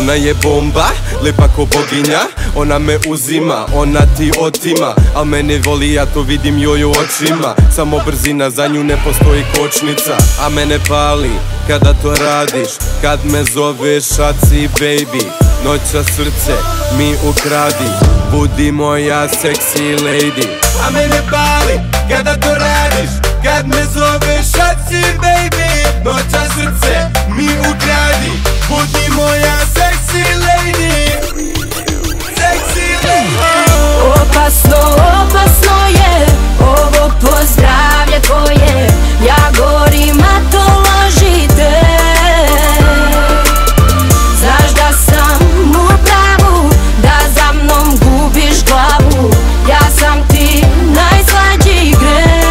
Ona je bomba, lepa ko boginja. Ona me uzima, ona ti otima. Al mene voli, ja to vidim joj u očima. Samo brzina, za nju ne postoji kočnica. A mene pali, kada to radiš. Kad me zoveš šaci baby. Noća srce mi ukradi. Budi moja sexy lady. A mene pali, kada to radiš. Kad me zoveš šaci baby. Noća srce mi ukradi. Budi moja sexy lady. Sexy lady. Opasno, opasno je ovo pozdravlje tvoje. Ja gorim, a to ložite. Znaš da sam u pravu, da za mnom gubiš glavu. Ja sam ti najslađi greh.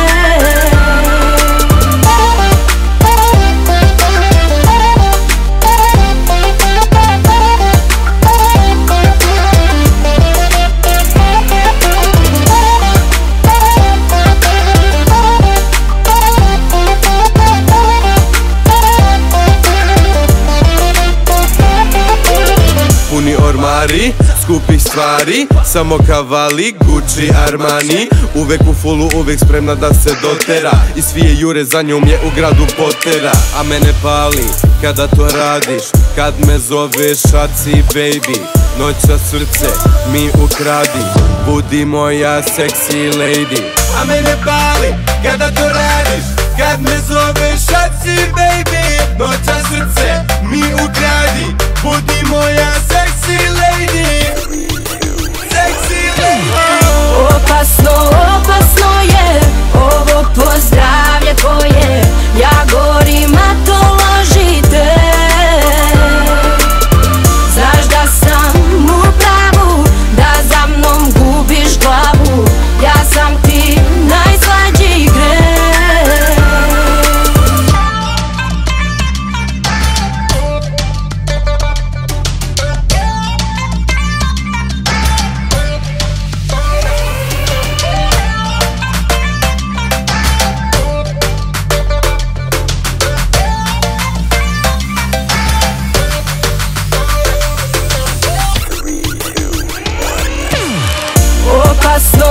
Puni ormari, skupih stvari. Samo kavali, Gucci, Armani. Uvek u fullu, uvek spremna da se dotera. I svije jure za njom je u gradu potera. A mene pali, kada to radiš. Kad me zoveš šaci baby. Noća srce mi ukradi. Budi moja sexy lady. A mene pali, kada to radiš. Kad me zoveš šaci baby. Noća srce mi ukradi. Budi moja sexy lady. Sexy lady. Opasno, opasno je ovo pozdravlje tvoje. Ja gorim, a to ložite. Znaš da sam u pravu, da za mnom gubiš glavu. Ja sam ti najslađi greh. Opasno,